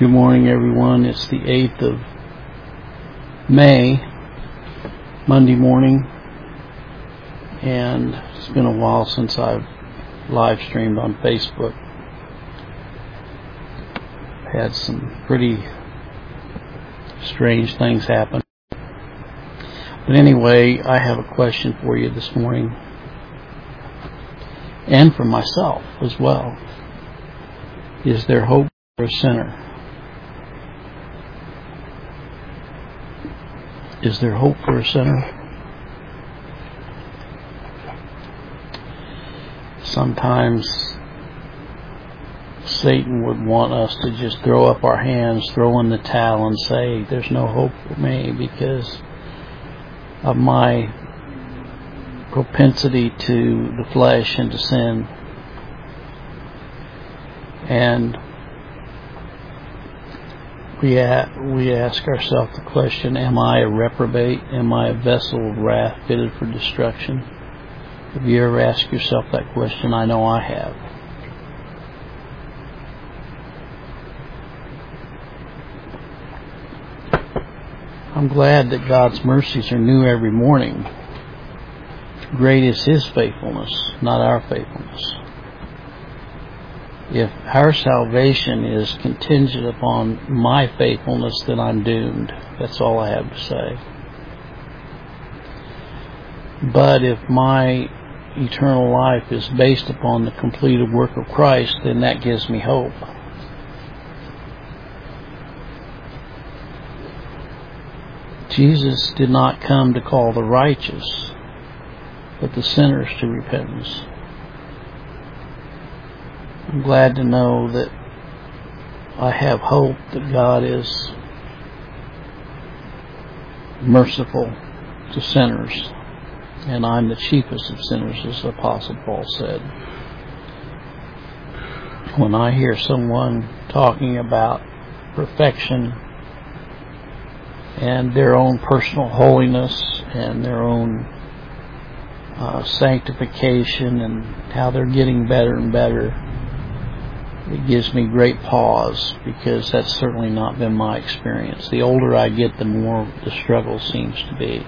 Good morning, everyone. It's the 8th of May, Monday morning, and it's been a while since I've live streamed on Facebook. Had some pretty strange things happen. But anyway, I have a question for you this morning, and for myself as well. Is there hope for a sinner? Is there hope for a sinner? Sometimes Satan would want us to just throw up our hands, throw in the towel, and say, there's no hope for me because of my propensity to the flesh and to sin. And we ask ourselves the question, am I a reprobate? Am I a vessel of wrath fitted for destruction? Have you ever asked yourself that question? I know I have. I'm glad that God's mercies are new every morning. Great is His faithfulness, not our faithfulness. If our salvation is contingent upon my faithfulness, then I'm doomed. That's all I have to say. But if my eternal life is based upon the completed work of Christ, then that gives me hope. Jesus did not come to call the righteous, but the sinners to repentance. I'm glad to know that I have hope that God is merciful to sinners, and I'm the chiefest of sinners, as the Apostle Paul said. When I hear someone talking about perfection and their own personal holiness and their own sanctification and how they're getting better and better, it gives me great pause, because that's certainly not been my experience. The older I get, the more the struggle seems to be.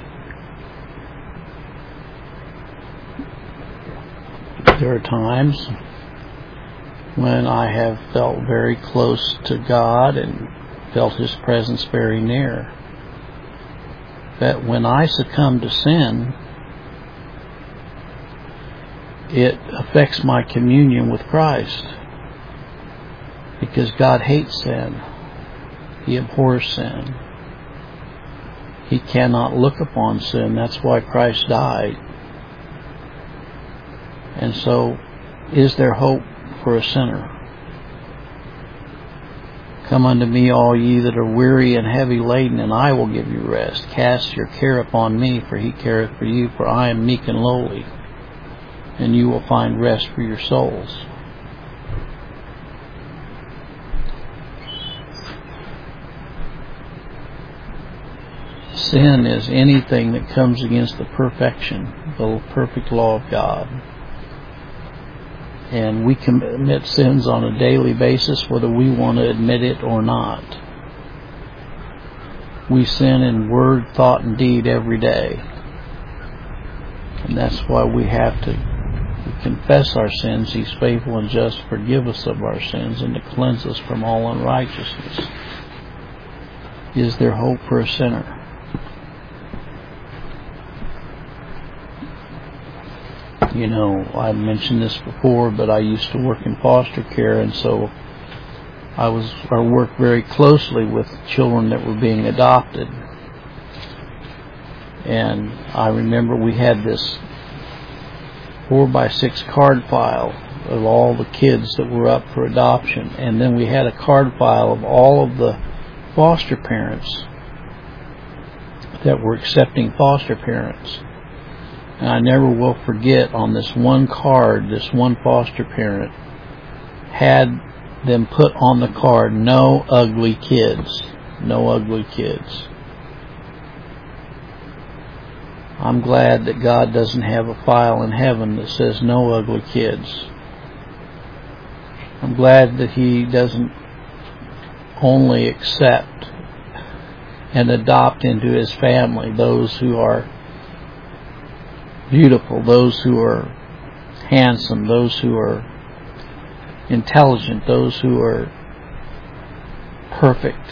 There are times when I have felt very close to God and felt His presence very near. That when I succumb to sin, it affects my communion with Christ. Because God hates sin. He abhors sin. He cannot look upon sin. That's why Christ died. And so, is there hope for a sinner? Come unto me, all ye that are weary and heavy laden, and I will give you rest. Cast your care upon me, for He careth for you. For I am meek and lowly, and you will find rest for your souls. Sin is anything that comes against the perfection, the perfect law of God. And we commit sins on a daily basis, whether we want to admit it or not. We sin in word, thought, and deed every day. And that's why we have to confess our sins. He's faithful and just to forgive us of our sins and to cleanse us from all unrighteousness. Is there hope for a sinner? You know, I mentioned this before, but I used to work in foster care, and so I worked very closely with children that were being adopted. And I remember we had this 4x6 card file of all the kids that were up for adoption, and then we had a card file of all of the foster parents that were accepting foster parents. And I never will forget, on this one card, this one foster parent had them put on the card, no ugly kids. No ugly kids. I'm glad that God doesn't have a file in heaven that says no ugly kids. I'm glad that He doesn't only accept and adopt into His family those who are beautiful, those who are handsome, those who are intelligent, those who are perfect.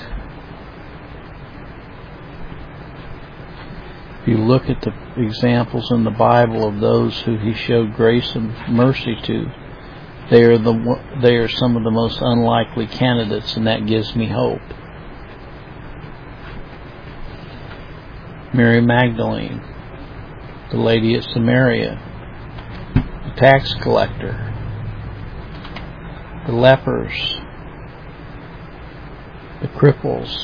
If you look at the examples in the Bible of those who He showed grace and mercy to, they are some of the most unlikely candidates, and that gives me hope. Mary Magdalene, the lady at Samaria, the tax collector, the lepers, the cripples,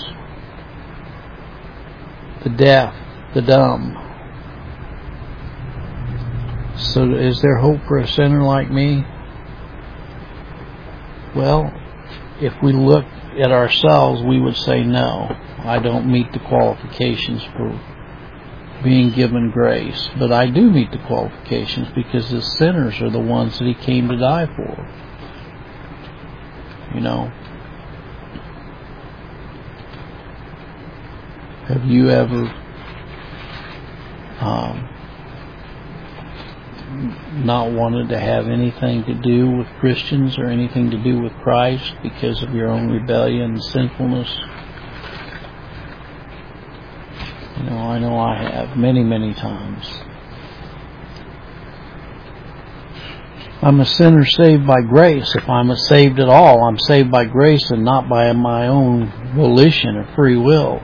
the deaf, the dumb. So is there hope for a sinner like me? Well, if we look at ourselves, we would say no. I don't meet the qualifications for being given grace. But I do meet the qualifications because the sinners are the ones that He came to die for. You know, have you ever not wanted to have anything to do with Christians or anything to do with Christ because of your own rebellion and sinfulness? You know, I know I have many, many times. I'm a sinner saved by grace. If I'm saved at all, I'm saved by grace and not by my own volition or free will.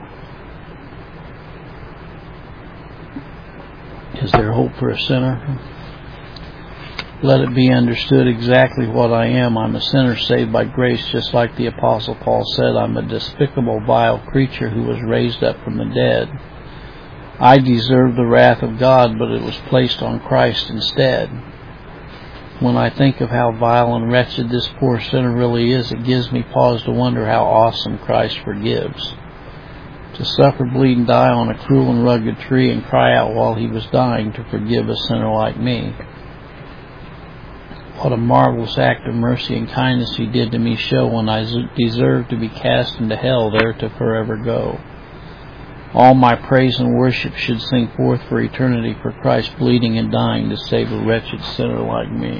Is there hope for a sinner? Let it be understood exactly what I am. I'm a sinner saved by grace, just like the Apostle Paul said, I'm a despicable, vile creature who was raised up from the dead. I deserved the wrath of God, but it was placed on Christ instead. When I think of how vile and wretched this poor sinner really is, it gives me pause to wonder how awesome Christ forgives. To suffer, bleed, and die on a cruel and rugged tree and cry out while He was dying to forgive a sinner like me. What a marvelous act of mercy and kindness He did to me show when I deserved to be cast into hell, there to forever go. All my praise and worship should sing forth for eternity for Christ bleeding and dying to save a wretched sinner like me.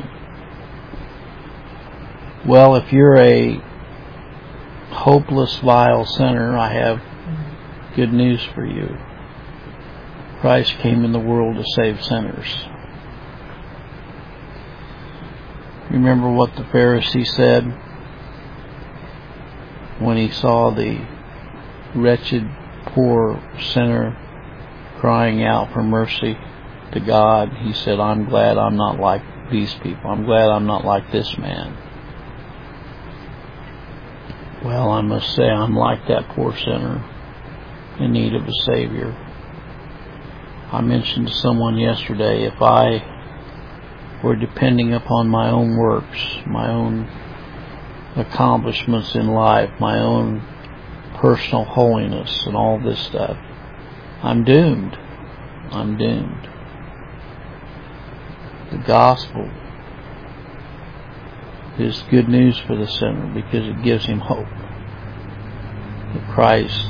Well, if you're a hopeless, vile sinner, I have good news for you. Christ came in the world to save sinners. Remember what the Pharisee said when he saw the wretched, poor sinner crying out for mercy to God? He said, I'm glad I'm not like these people. I'm glad I'm not like this man. Well, I must say I'm like that poor sinner in need of a Savior. I mentioned to someone yesterday, if I were depending upon my own works, my own accomplishments in life, my own personal holiness and all this stuff, I'm doomed. I'm doomed. The gospel is good news for the sinner because it gives him hope that Christ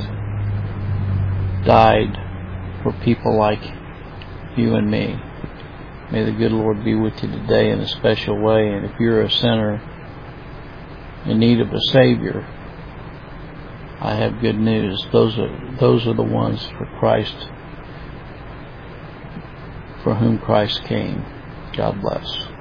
died for people like you and me. May the good Lord be with you today in a special way. And if you're a sinner in need of a Savior, I have good news. Those are the ones for Christ, for whom Christ came. God bless.